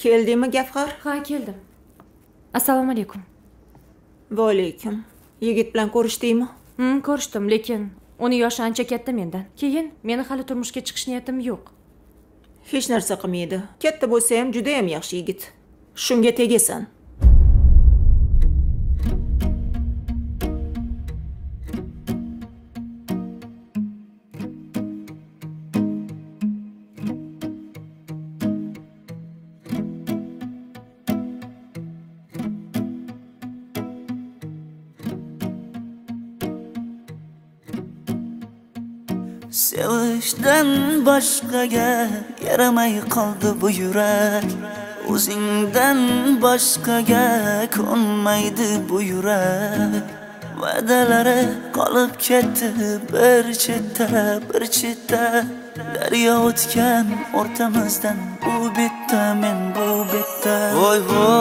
Keldingmi Gavhar? Ha, keldim. Assalomu alaykum. Va alaykum. Yigit bilan ko'rishdingmi? Ko'rishdim, lekin uning yoshi ancha katta mendan. Keyin meni hali turmushga chiqish niyatim yo'q. Hech narsa qilmaydi. Katta bo'lsa ham juda ham yaxshi yigit. Shunga tegasan. Sevishdan boshqaga yaramay qoldi bu yurak. O'zingdan boshqaga ko'nmaydi bu yurak. Va'dalari qolib ketdi bir chetda. Daryo o'tgan o'rtamizdan u bitta men bu bitta. Voy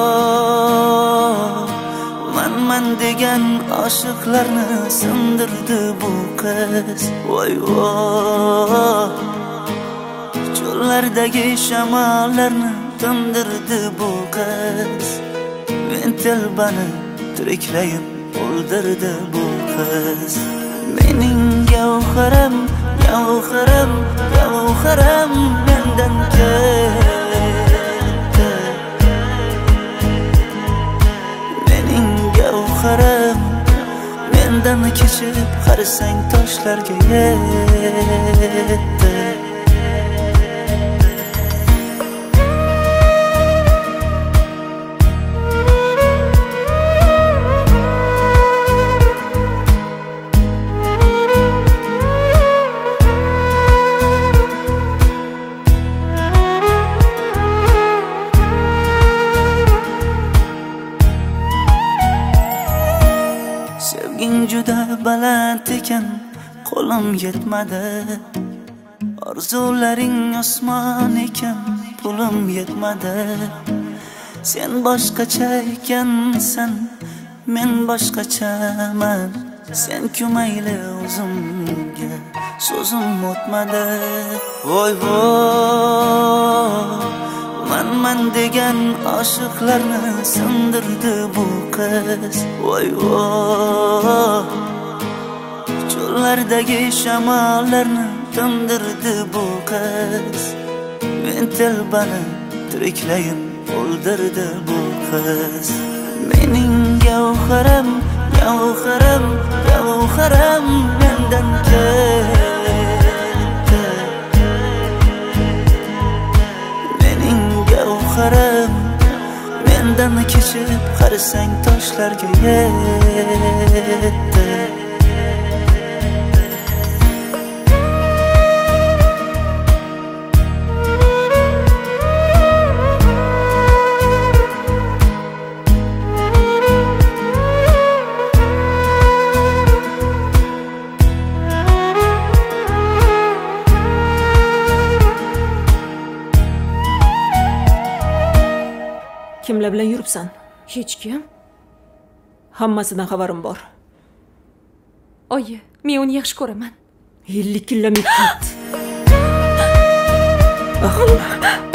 voy, man degan oshiqlarni sindirdi bu qiz. Voy voy, cho'llardagi shamollarni tindirdi bu qiz. Men telbani tiriklayin o'ldirdi bu qiz. Mening gavharim mendan ketdi. Mening gavharim mendan kechib qarasang toshlarga yetdi. Sevging juda baland ekan, qo'lim yetmadi. Orzularing osmon ekan, pulim yetmadi. Sen boshqacha ekansan, men boshqachaman. Sen kumayli o'zimga so'zim o'tmadi. Voy voy, man degan oshiqlarni sindirdi bu qiz. Voy voy, cho'llardagi shamollarni tindirdi bu qiz. Men telbani tiriklayin o'ldirdi bu qiz. Mening gavharim mendan ketdi. Mening gavharim mendan kechib qarasang toshlarga yetdi. Kimlar bilan yuribsan? Hech kim. Hammasidan xabarim bor. Oyi, men uni yaxshi ko'raman. 50 kilometr.